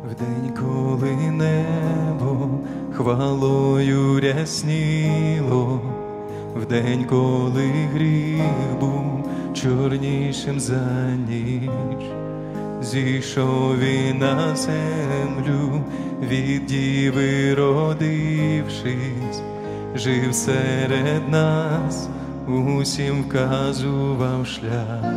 Вдень, коли небо хвалою рясніло, вдень, коли гріх був чорнішим за ніч, зійшов він на землю, від діви родившись, жив серед нас, усім вказував шлях.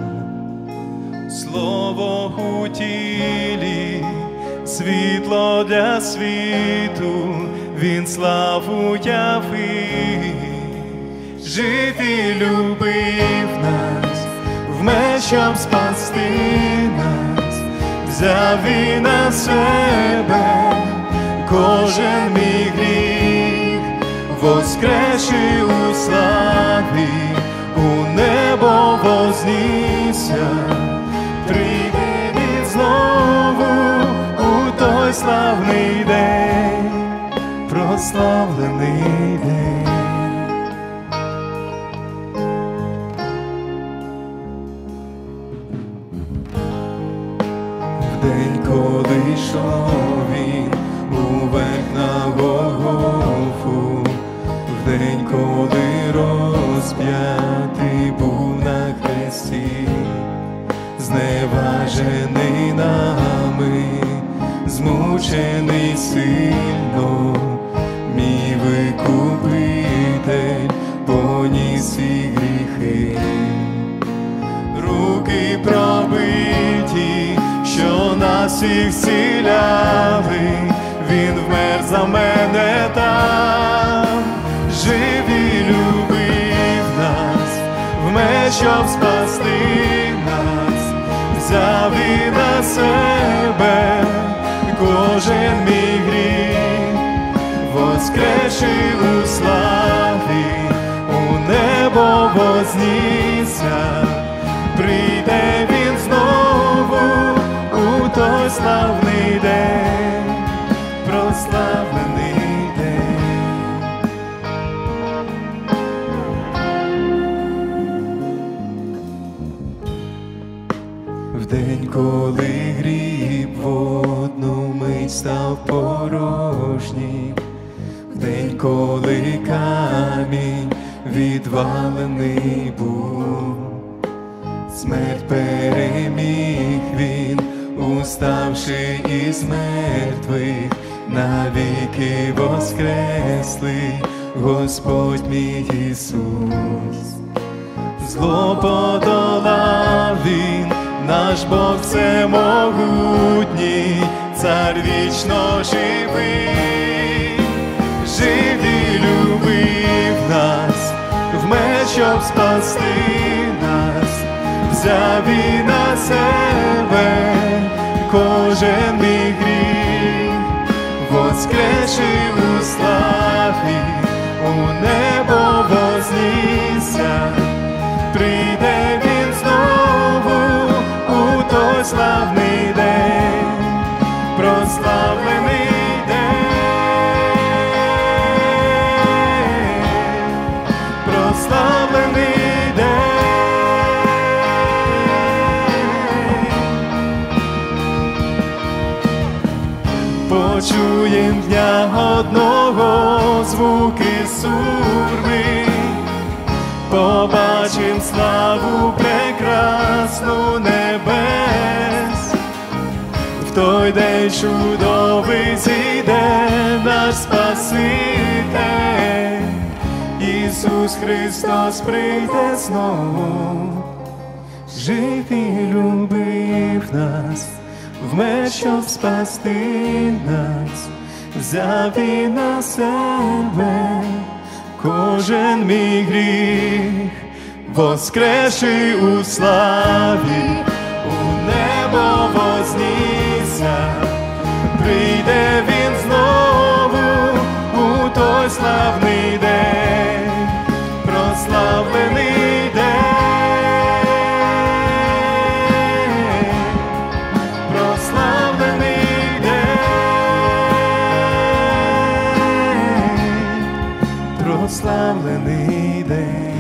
Слово у тілі, світло для світу, він славу явив, жив і любив нас, вмер, щоб спасти нас, взяв він на себе кожен мій гріх, воскресши у славі, у небо вознісся, прийде він знову у той славний день, прославлений день. Вдень, коли йшов він уверх на Голгофу, вдень, коли розп'ятий був на хресті, зневажений нами, змучений сильно, мій викупитель поніс і гріхи. Руки пробиті, що нас всіх зціляли, він вмер за мене там, жив і любив нас, вмер, щоб спасти нас, взяв і на себе кожен мій гріх, воскресши у славі, у небо вознісся, прийде він знову у той славний день, прославлений день. Вдень, коли гріб в одну мить став порожнім, вдень, коли камінь відвалений був, смерть переміг він, уставши із мертвих, навіки воскреслий Господь мій Ісус. Зло подолав він, наш Бог всемогутній, цар вічно живий, жив і любив нас, вмер, щоб спасти нас, взяв і на себе кожен мій гріх, воскресши у славі, у небо вознісся, прийде він знову у той славний день, прославлений день, прославлений день. Почуєм дня одного звуки сурми, побачим славу прекрасну небес. В той день чудовий зійде наш Спаситель, Ісус Христос прийде знову, жив і любив нас, вмер, щоб спасти нас, взяв і на себе кожен мій гріх, воскресши у славі, у небо вознісся, прийде він знову у той славний день, прославлений день, прославлений день, прославлений день.